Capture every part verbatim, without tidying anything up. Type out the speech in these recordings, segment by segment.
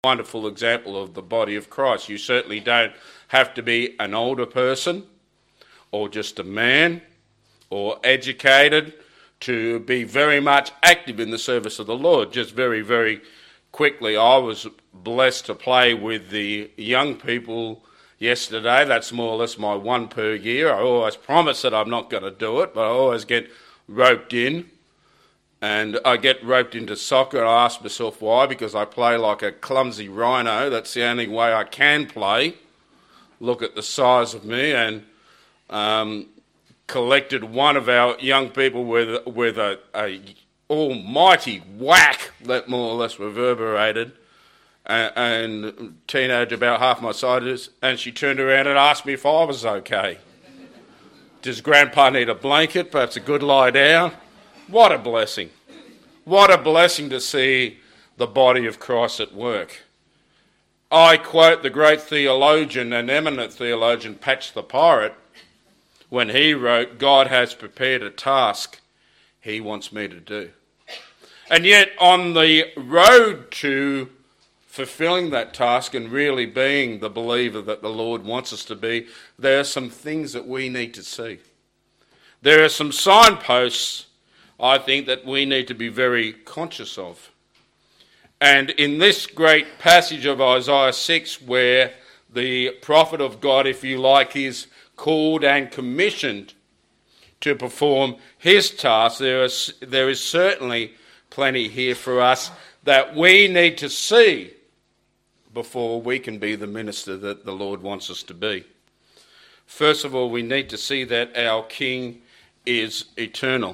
wonderful example of the body of Christ. You certainly don't have to be an older person or just a man or educated to be very much active in the service of the Lord. Just very, very quickly, I was blessed to play with the young people yesterday. That's more or less my one per year. I always promise that I'm not going to do it, but I always get roped in. And I get roped into soccer, and I ask myself why, because I play like a clumsy rhino. That's the only way I can play. Look at the size of me, and um, collected one of our young people with, with a, a almighty whack that more or less reverberated, and, and teenager about half my size, and she turned around and asked me if I was okay. Does Grandpa need a blanket? Perhaps a good lie down? What a blessing. What a blessing to see the body of Christ at work. I quote the great theologian and eminent theologian Patch the Pirate when he wrote, "God has prepared a task he wants me to do." And yet on the road to fulfilling that task and really being the believer that the Lord wants us to be, there are some things that we need to see. There are some signposts, I think, that we need to be very conscious of. And in this great passage of Isaiah six, where the prophet of God, if you like, is called and commissioned to perform his task, there is, there is certainly plenty here for us that we need to see before we can be the minister that the Lord wants us to be. First of all, we need to see that our King is eternal.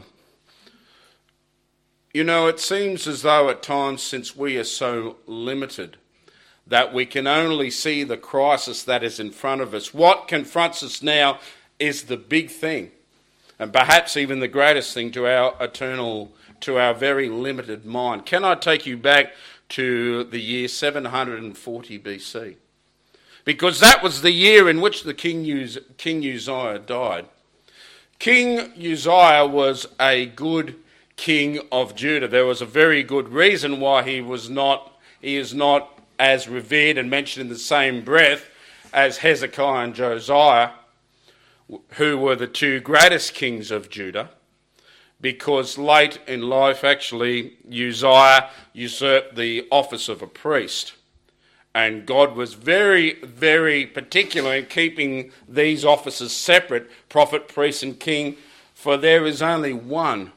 You know, it seems as though at times, since we are so limited, that we can only see the crisis that is in front of us. What confronts us now is the big thing, and perhaps even the greatest thing to our eternal, to our very limited mind. Can I take you back to the year seven hundred forty B C? Because that was the year in which the King, Uz- King Uzziah died. King Uzziah was a good king of Judah. There was a very good reason why he was not, he is not as revered and mentioned in the same breath as Hezekiah and Josiah, who were the two greatest kings of Judah, because late in life, actually, Uzziah usurped the office of a priest. And God was very, very particular in keeping these offices separate, prophet, priest, and king, for there is only one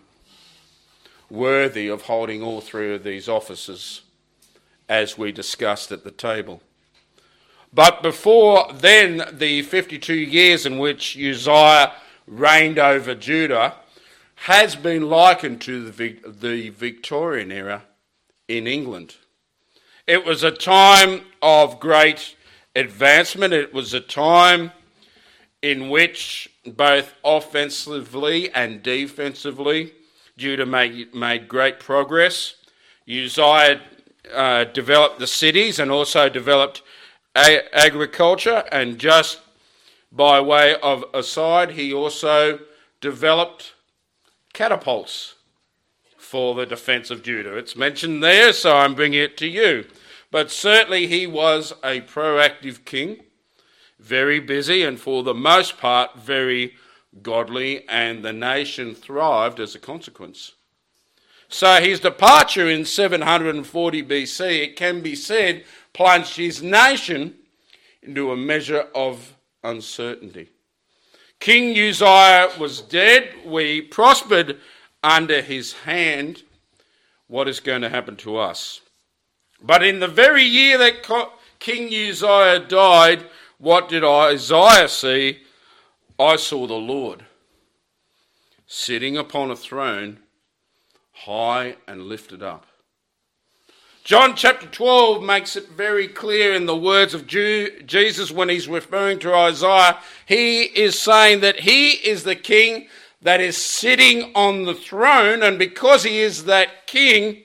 worthy of holding all three of these offices, as we discussed at the table. But before then, the fifty-two years in which Uzziah reigned over Judah has been likened to the, Vic- the Victorian era in England. It was a time of great advancement. It was a time in which both offensively and defensively Judah made, made great progress. Uzziah uh, developed the cities and also developed a- agriculture, and just by way of aside, he also developed catapults for the defence of Judah. It's mentioned there, so I'm bringing it to you. But certainly he was a proactive king, very busy, and for the most part very godly, and the nation thrived as a consequence. So his departure in seven hundred forty B C, it can be said, plunged his nation into a measure of uncertainty. King Uzziah was dead. We prospered under his hand. What is going to happen to us? But in the very year that King Uzziah died, what did Isaiah see? I saw the Lord sitting upon a throne, high and lifted up. John chapter twelve makes it very clear in the words of Jesus when he's referring to Isaiah. He is saying that he is the king that is sitting on the throne, and because he is that king,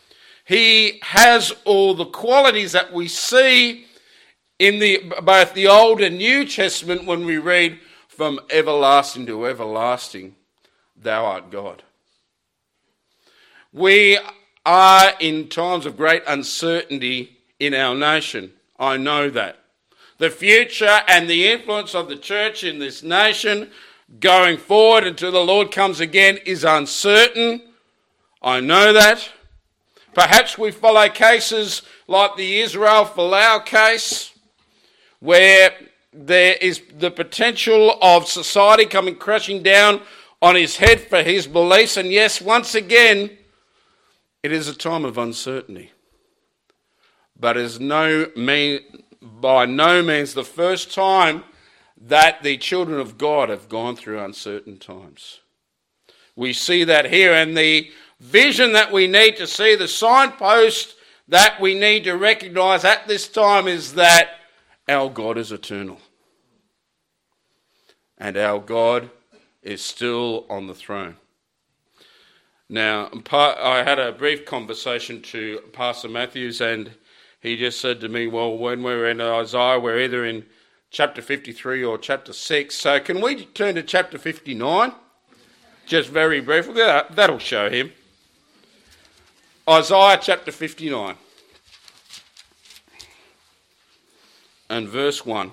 he has all the qualities that we see in the both the Old and New Testament when we read, "From everlasting to everlasting, thou art God." We are in times of great uncertainty in our nation. I know that. The future and the influence of the church in this nation going forward until the Lord comes again is uncertain. I know that. Perhaps we follow cases like the Israel Folau case, where there is the potential of society coming crashing down on his head for his beliefs. And yes, once again, it is a time of uncertainty. But it is no mean, by no means the first time that the children of God have gone through uncertain times. We see that here, and the vision that we need to see, the signpost that we need to recognise at this time is that our God is eternal. And our God is still on the throne. Now, I had a brief conversation to Pastor Matthews, and he just said to me, well, when we're in Isaiah, we're either in chapter fifty-three or chapter six. So can we turn to chapter fifty-nine? Just very briefly. That'll show him. Isaiah chapter fifty-nine. And verse one.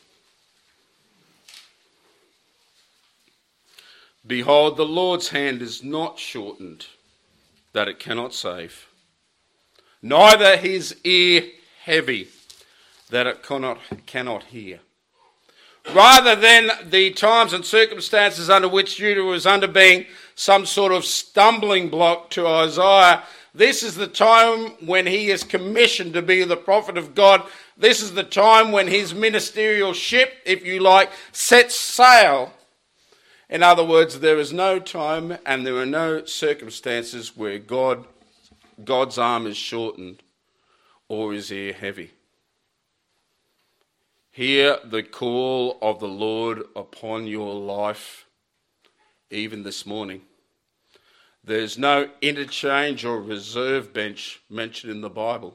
Behold, the Lord's hand is not shortened, that it cannot save, neither his ear heavy, that it cannot, cannot hear. Rather than the times and circumstances under which Judah was under being some sort of stumbling block to Isaiah, this is the time when he is commissioned to be the prophet of God. This is the time when his ministerial ship, if you like, sets sail. In other words, there is no time and there are no circumstances where God, God's arm is shortened or his ear heavy. Hear the call of the Lord upon your life, even this morning. There's no interchange or reserve bench mentioned in the Bible.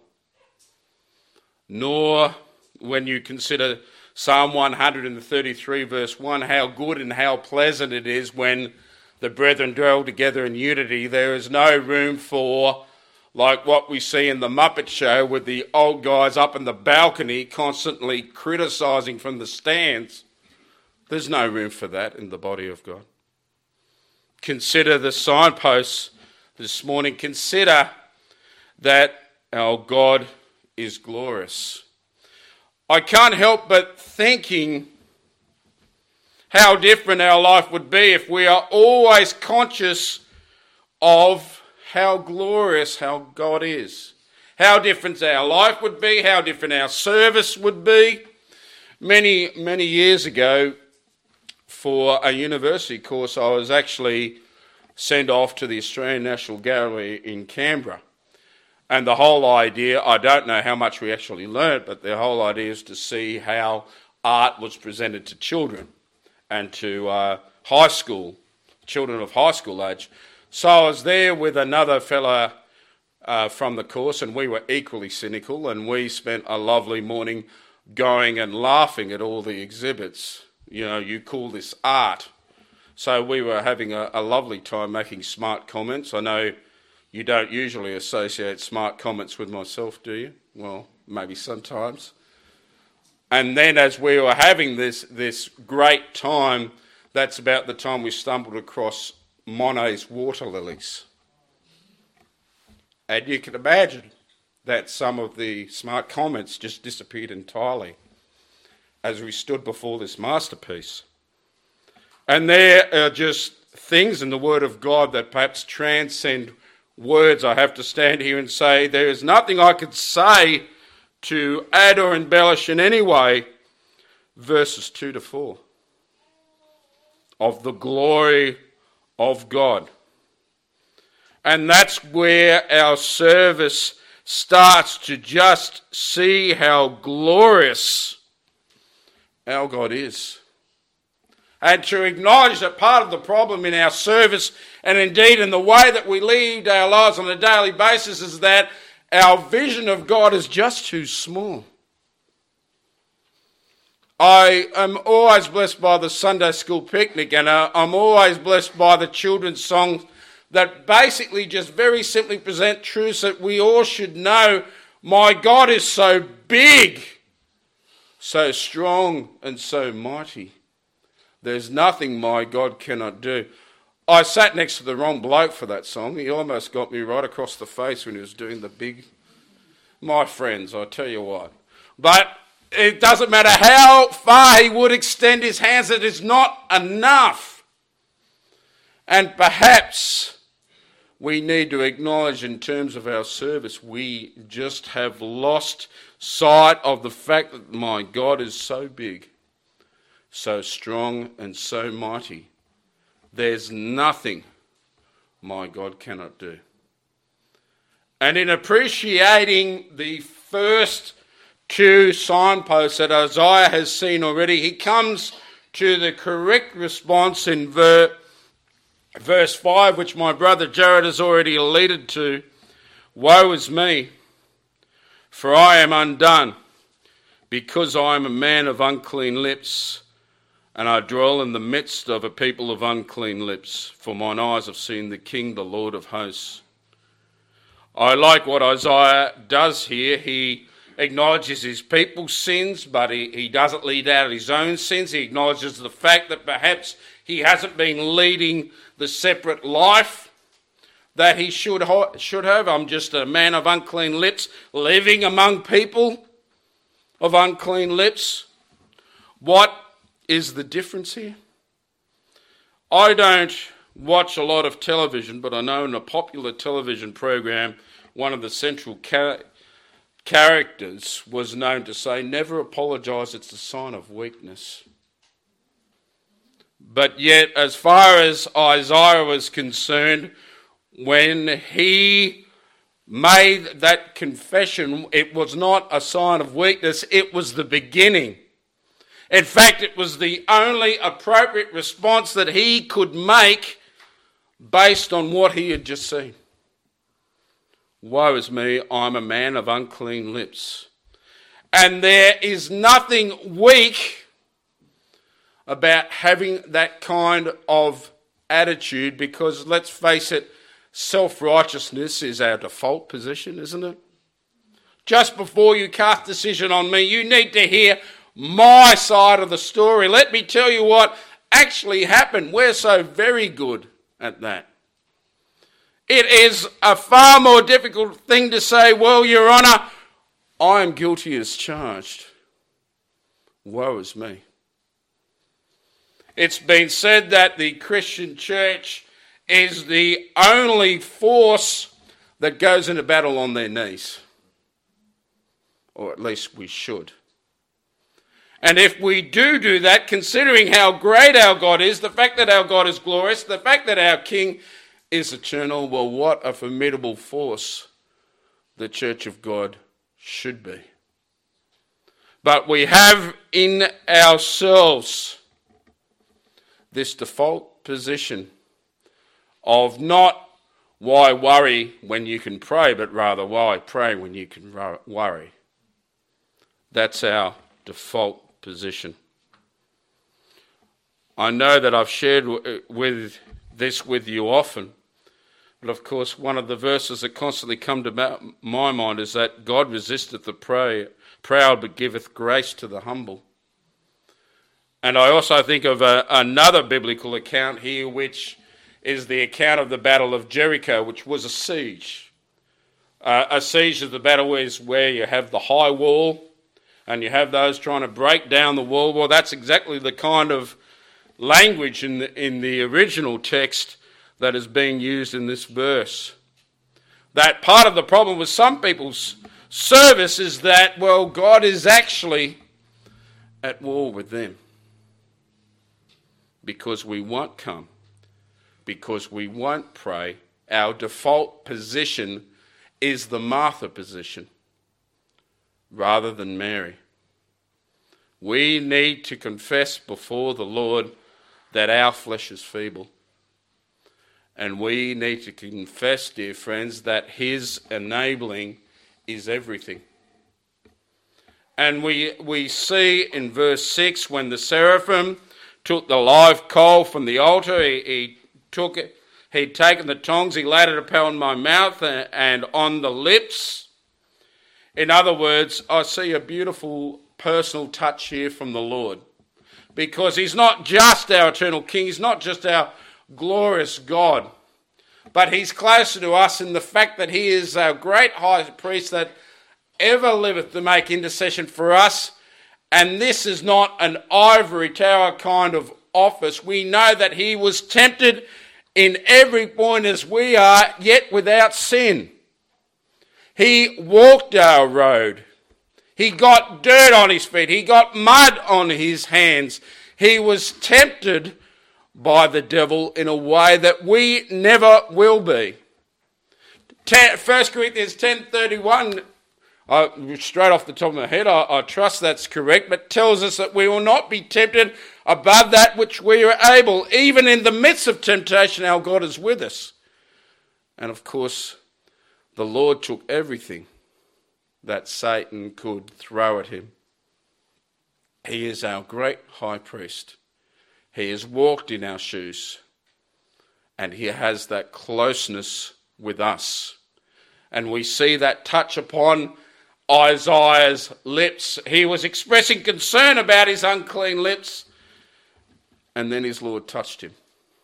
Nor when you consider Psalm one thirty-three verse one, how good and how pleasant it is when the brethren dwell together in unity. There is no room for, like what we see in the Muppet Show with the old guys up in the balcony constantly criticising from the stands. There's no room for that in the body of God. Consider the signposts this morning. Consider that our God is glorious. I can't help but thinking how different our life would be if we are always conscious of how glorious how God is. How different our life would be, how different our service would be. Many, many years ago, for a university course, I was actually sent off to the Australian National Gallery in Canberra. And the whole idea, I don't know how much we actually learnt, but the whole idea is to see how art was presented to children and to uh, high school, children of high school age. So I was there with another fellow uh, from the course, and we were equally cynical, and we spent a lovely morning going and laughing at all the exhibits. You know, you call this art. So we were having a, a lovely time making smart comments. I know you don't usually associate smart comments with myself, do you? Well, maybe sometimes. And then as we were having this, this great time, that's about the time we stumbled across Monet's water lilies. And you can imagine that some of the smart comments just disappeared entirely as we stood before this masterpiece. And there are just things in the Word of God that perhaps transcend words. I have to stand here and say there is nothing I could say to add or embellish in any way verses two to four of the glory of God. And that's where our service starts, to just see how glorious our God is. And to acknowledge that part of the problem in our service, and indeed in the way that we lead our lives on a daily basis, is that our vision of God is just too small. I am always blessed by the Sunday school picnic, and I'm always blessed by the children's songs that basically just very simply present truths that we all should know My God is so big, so strong and so mighty. There's nothing my God cannot do. I sat next to the wrong bloke for that song. He almost got me right across the face when he was doing the big... My friends, I tell you what. But it doesn't matter how far he would extend his hands, it is not enough. And perhaps we need to acknowledge in terms of our service, we just have lost sight of the fact that my God is so big, so strong and so mighty. There's nothing my God cannot do. And in appreciating the first two signposts that Isaiah has seen already, he comes to the correct response in ver- verse five, which my brother Jared has already alluded to. Woe is me, for I am undone, because I am a man of unclean lips, and I dwell in the midst of a people of unclean lips, for mine eyes have seen the King, the Lord of hosts. I like what Isaiah does here. He acknowledges his people's sins, but he, he doesn't lead out his own sins. He acknowledges the fact that perhaps he hasn't been leading the separate life that he should, ha- should have. I'm just a man of unclean lips, living among people of unclean lips. What is the difference here? I don't watch a lot of television, but I know in a popular television program, one of the central char- characters was known to say, never apologise, it's a sign of weakness. But yet, as far as Isaiah was concerned, when he made that confession, it was not a sign of weakness, it was the beginning. In fact, it was the only appropriate response that he could make based on what he had just seen. Woe is me, I'm a man of unclean lips. And there is nothing weak about having that kind of attitude, because let's face it, self-righteousness is our default position, isn't it? Just before you cast decision on me, you need to hear my side of the story. Let me tell you what actually happened. We're so very good at that. It is a far more difficult thing to say, well, Your Honour, I am guilty as charged. Woe is me. It's been said that the Christian church is the only force that goes into battle on their knees. Or at least we should. And if we do do that, considering how great our God is, the fact that our God is glorious, the fact that our King is eternal, well, what a formidable force the Church of God should be. But we have in ourselves this default position of not why worry when you can pray, but rather why pray when you can worry. That's our default position. I know that I've shared with this with you often, but of course one of the verses that constantly come to my mind is that God resisteth the proud but giveth grace to the humble. And I also think of a, another biblical account here, which is the account of the Battle of Jericho, which was a siege. Uh, a siege of the battle is where you have the high wall and you have those trying to break down the wall. Well, that's exactly the kind of language in the, in the original text that is being used in this verse. That part of the problem with some people's service is that, well, God is actually at war with them. Because we won't come. Because we won't pray. Our default position is the Martha position rather than Mary. We need to confess before the Lord that our flesh is feeble. And we need to confess, dear friends, that his enabling is everything. And we we see in verse six, when the seraphim took the live coal from the altar, he, he took it, he'd taken the tongs, he laid it upon my mouth and, and on the lips. In other words, I see a beautiful personal touch here from the Lord, because he's not just our eternal King, he's not just our glorious God, but he's closer to us in the fact that he is our great high priest that ever liveth to make intercession for us. And this is not an ivory tower kind of office. We know that he was tempted in every point as we are, yet without sin. He walked our road. He got dirt on his feet. He got mud on his hands. He was tempted by the devil in a way that we never will be. First Corinthians ten thirty-one, I, straight off the top of my head, I, I trust that's correct, but tells us that we will not be tempted above that which we are able. Even in the midst of temptation, our God is with us. And of course, the Lord took everything that Satan could throw at him. He is our great high priest. He has walked in our shoes, and he has that closeness with us. And we see that touch upon Isaiah's lips. He was expressing concern about his unclean lips, and then his Lord touched him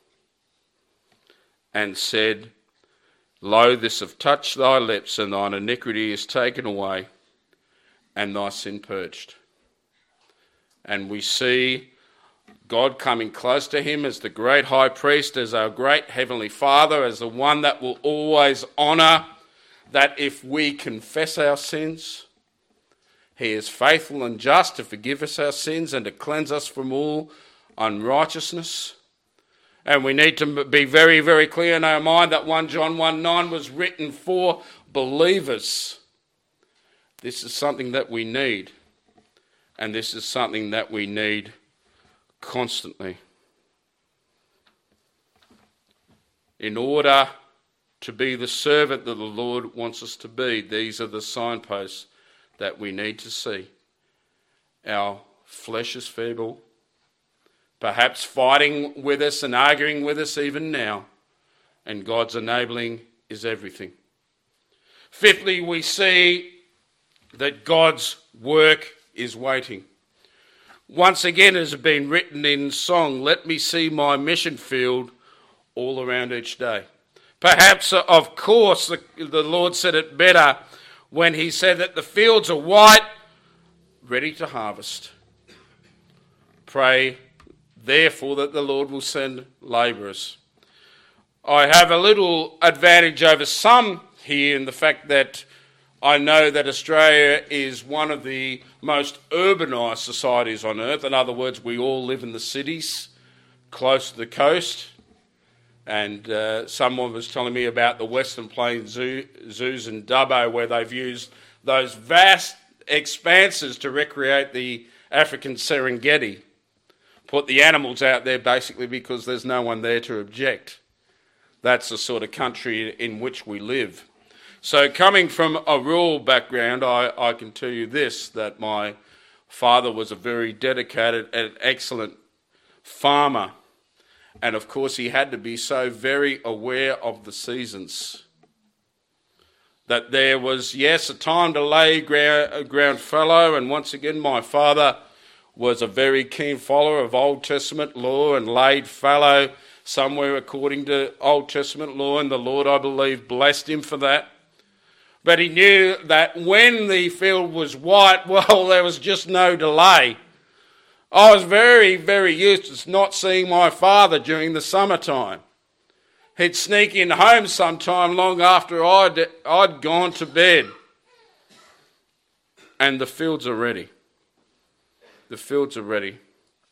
and said, Lo, this have touched thy lips, and thine iniquity is taken away, and thy sin purged. And we see God coming close to him as the great high priest, as our great heavenly Father, as the one that will always honour, that if we confess our sins, he is faithful and just to forgive us our sins and to cleanse us from all unrighteousness. And we need to be very, very clear in our mind that First John one nine was written for believers. This is something that we need, and this is something that we need constantly. In order to be the servant that the Lord wants us to be, these are the signposts that we need to see. Our flesh is feeble, perhaps fighting with us and arguing with us even now, and God's enabling is everything. Fifthly, we see that God's work is waiting. Once again, it has been written in song, let me see my mission field all around each day. Perhaps, of course, the, the Lord said it better when he said that the fields are white, ready to harvest. Pray, therefore, that the Lord will send labourers. I have a little advantage over some here in the fact that I know that Australia is one of the most urbanised societies on earth. In other words, we all live in the cities, close to the coast. And uh, someone was telling me about the Western Plains zoo, zoos in Dubbo, where they've used those vast expanses to recreate the African Serengeti. Put the animals out there basically because there's no one there to object. That's the sort of country in which we live. So coming from a rural background, I, I can tell you this, that my father was a very dedicated and excellent farmer. And of course he had to be so very aware of the seasons. That there was, yes, a time to lay ground, ground fallow, and once again my father was a very keen follower of Old Testament law and laid fallow somewhere according to Old Testament law, and the Lord, I believe, blessed him for that. But he knew that when the field was white, well, there was just no delay. I was very, very used to not seeing my father during the summertime. He'd sneak in home sometime long after I'd, I'd gone to bed. And the fields are ready. The fields are ready.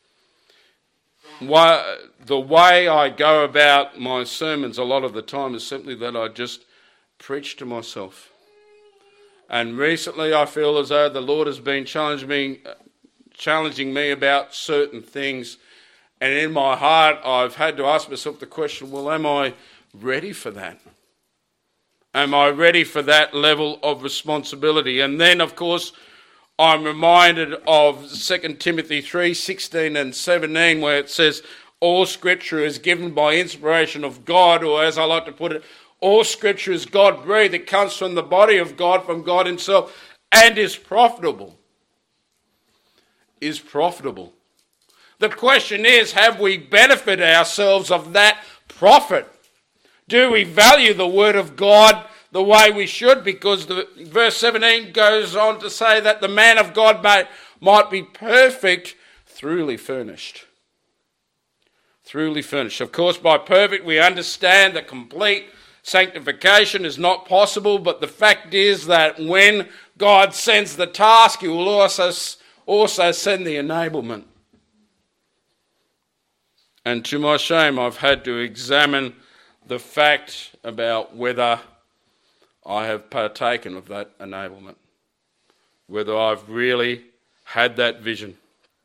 Why, the way I go about my sermons a lot of the time is simply that I just preach to myself. And recently I feel as though the Lord has been challenging me, challenging me about certain things. And in my heart I've had to ask myself the question, well, am I ready for that? Am I ready for that level of responsibility? And then, of course, I'm reminded of Second Timothy three sixteen and seventeen, where it says, all scripture is given by inspiration of God, or as I like to put it, all scripture is God-breathed. It comes from the body of God, from God himself, and is profitable. Is profitable. The question is, have we benefited ourselves of that profit? Do we value the word of God the way we should? Because the verse seventeen goes on to say that the man of God might, might be perfect, thoroughly furnished. Thoroughly furnished. Of course, by perfect we understand that complete sanctification is not possible, but the fact is that when God sends the task, he will also, also send the enablement. And to my shame, I've had to examine the fact about whether I have partaken of that enablement, whether I've really had that vision.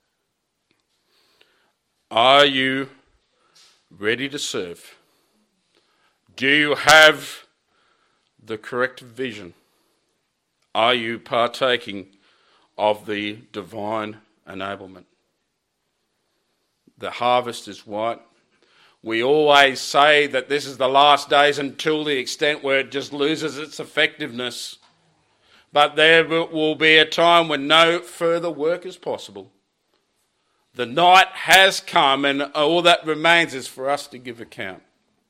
Are you ready to serve? Do you have the correct vision? Are you partaking of the divine enablement? The harvest is white. We always say that this is the last days until the extent where it just loses its effectiveness. But there will be a time when no further work is possible. The night has come and all that remains is for us to give account.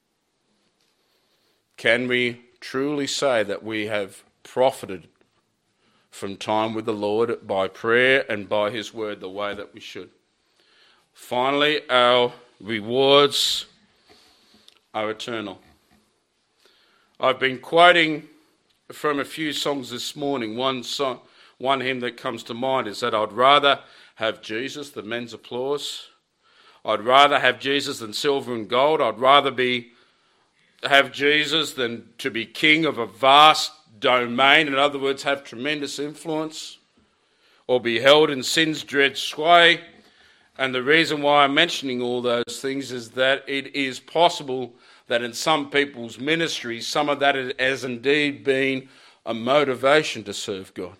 Can we truly say that we have profited from time with the Lord by prayer and by his word the way that we should? Finally, our rewards are eternal. I've been quoting from a few songs this morning. One song, one hymn that comes to mind is that I'd rather have Jesus than men's applause. I'd rather have Jesus than silver and gold. I'd rather be have Jesus than to be king of a vast domain. In other words, have tremendous influence or be held in sin's dread sway. And the reason why I'm mentioning all those things is that it is possible that in some people's ministries, some of that has indeed been a motivation to serve God.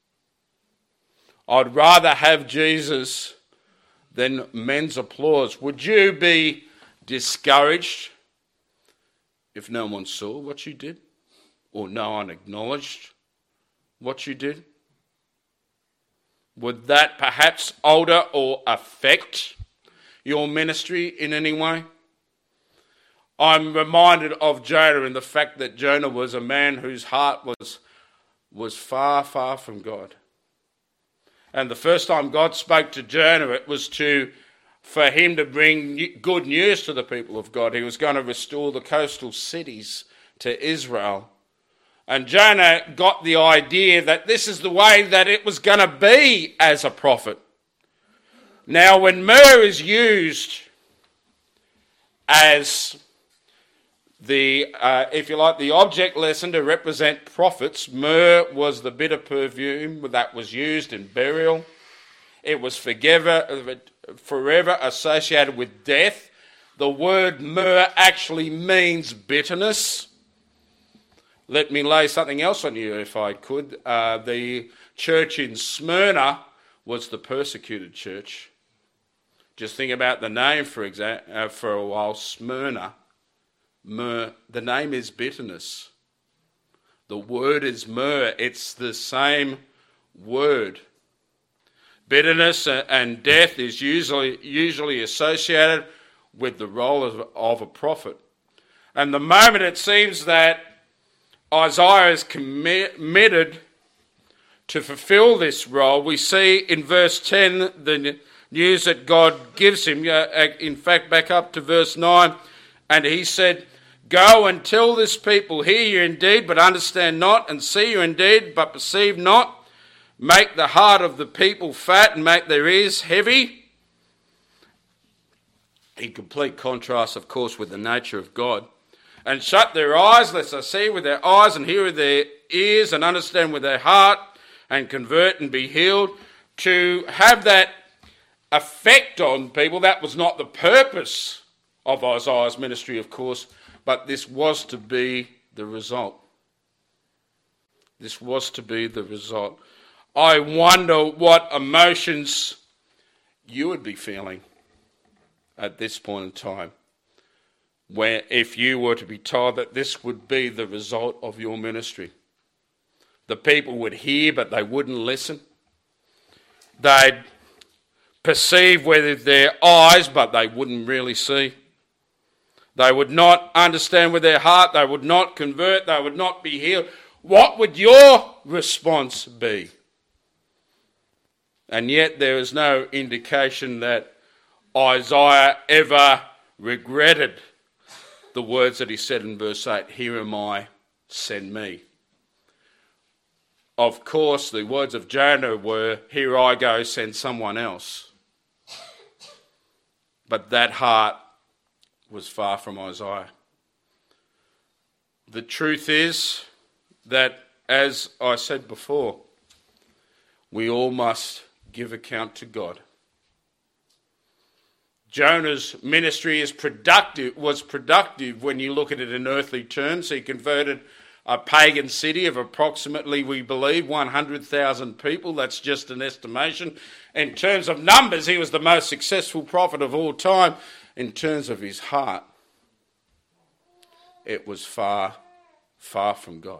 I'd rather have Jesus than men's applause. Would you be discouraged if no one saw what you did or no one acknowledged what you did? Would that perhaps alter or affect your ministry in any way? I'm reminded of Jonah and the fact that Jonah was a man whose heart was, was far, far from God. And the first time God spoke to Jonah, it was to for him to bring good news to the people of God. He was going to restore the coastal cities to Israel. And Jonah got the idea that this is the way that it was going to be as a prophet. Now, when myrrh is used as the, uh, if you like, the object lesson to represent prophets, myrrh was the bitter perfume that was used in burial. It was forever, forever associated with death. The word myrrh actually means bitterness. Let me lay something else on you if I could. Uh, the church in Smyrna was the persecuted church. Just think about the name for exa- uh, for a while, Smyrna. Myrrh, the name is bitterness. The word is myrrh. It's the same word. Bitterness and death is usually usually associated with the role of, of a prophet. And the moment it seems that Isaiah is committed to fulfill this role, we see in verse ten the news that God gives him. In fact, back up to verse nine, and he said, "Go and tell this people, hear you indeed, but understand not, and see you indeed, but perceive not. Make the heart of the people fat and make their ears heavy." In complete contrast, of course, with the nature of God. "And shut their eyes, lest they see with their eyes and hear with their ears and understand with their heart and convert and be healed." To have that effect on people, that was not the purpose of Isaiah's ministry, of course, but this was to be the result. This was to be the result. I wonder what emotions you would be feeling at this point in time, where if you were to be told that this would be the result of your ministry. The people would hear, but they wouldn't listen. They'd perceive with their eyes, but they wouldn't really see. They would not understand with their heart. They would not convert. They would not be healed. What would your response be? And yet there is no indication that Isaiah ever regretted the words that he said in verse eight, "Here am I, send me." Of course, the words of Jonah were, "Here I go, send someone else." But that heart was far from Isaiah. The truth is that, as I said before, we all must give account to God. Jonah's ministry is productive, was productive when you look at it in earthly terms. He converted a pagan city of approximately, we believe, one hundred thousand people. That's just an estimation. In terms of numbers, he was the most successful prophet of all time. In terms of his heart, it was far, far from God.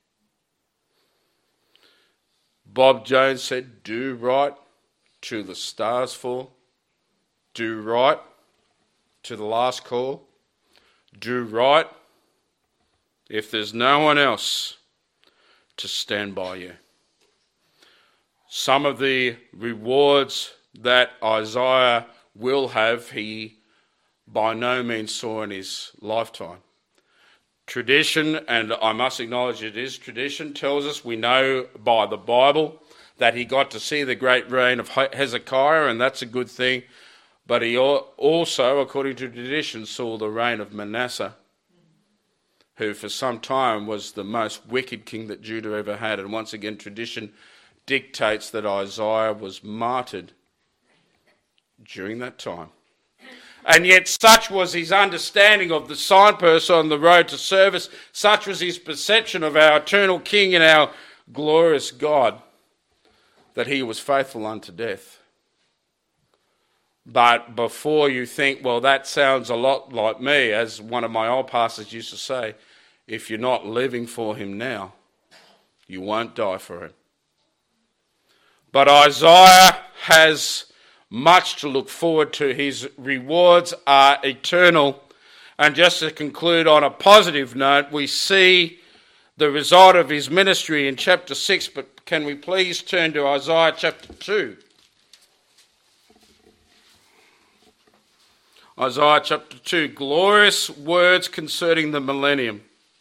Bob Jones said, "Do right till the stars fall. Do right to the last call. Do right if there's no one else to stand by you." Some of the rewards that Isaiah will have, he by no means saw in his lifetime. Tradition, and I must acknowledge it is tradition, tells us, we know by the Bible, that he got to see the great reign of Hezekiah, and that's a good thing. But he also, according to tradition, saw the reign of Manasseh, who for some time was the most wicked king that Judah ever had. And once again, tradition dictates that Isaiah was martyred during that time. And yet such was his understanding of the signpost on the road to service, such was his perception of our eternal King and our glorious God, that he was faithful unto death. But before you think, well, that sounds a lot like me, as one of my old pastors used to say, if you're not living for him now, you won't die for him. But Isaiah has much to look forward to. His rewards are eternal. And just to conclude on a positive note, we see the result of his ministry in chapter six, but can we please turn to Isaiah chapter two? Isaiah chapter two, glorious words concerning the millennium.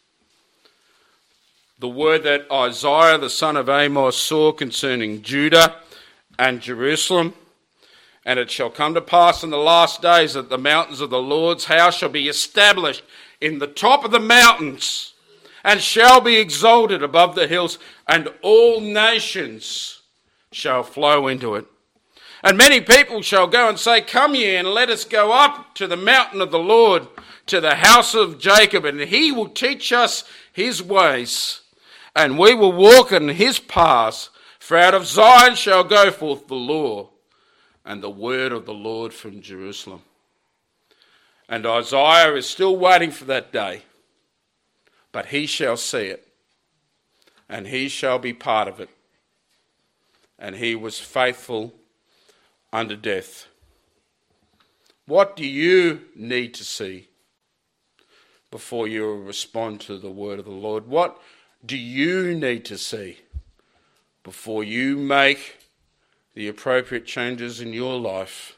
The word that Isaiah, the son of Amos, saw concerning Judah and Jerusalem. And it shall come to pass in the last days that the mountains of the Lord's house shall be established in the top of the mountains, and shall be exalted above the hills, and all nations shall flow into it. And many people shall go and say, Come ye, and let us go up to the mountain of the Lord, to the house of Jacob, and he will teach us his ways, and we will walk in his paths. For out of Zion shall go forth the law, and the word of the Lord from Jerusalem. And Isaiah is still waiting for that day, but he shall see it, and he shall be part of it. And he was faithful unto death. What do you need to see before you respond to the word of the Lord? What do you need to see before you make the appropriate changes in your life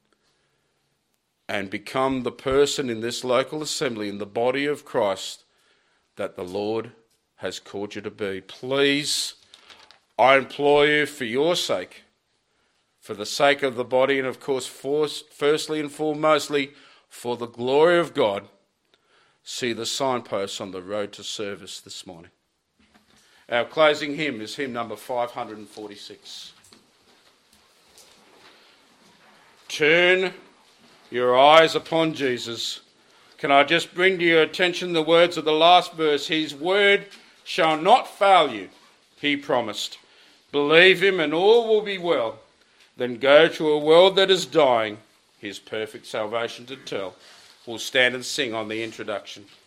and become the person in this local assembly, in the body of Christ, that the Lord has called you to be? Please, I implore you, for your sake, for the sake of the body, and of course, for, firstly and foremostly, for the glory of God, see the signposts on the road to service this morning. Our closing hymn is hymn number five forty-six. Turn your eyes upon Jesus. Can I just bring to your attention the words of the last verse? His word shall not fail you, he promised. Believe him and all will be well. Then go to a world that is dying, his perfect salvation to tell. We'll stand and sing on the introduction.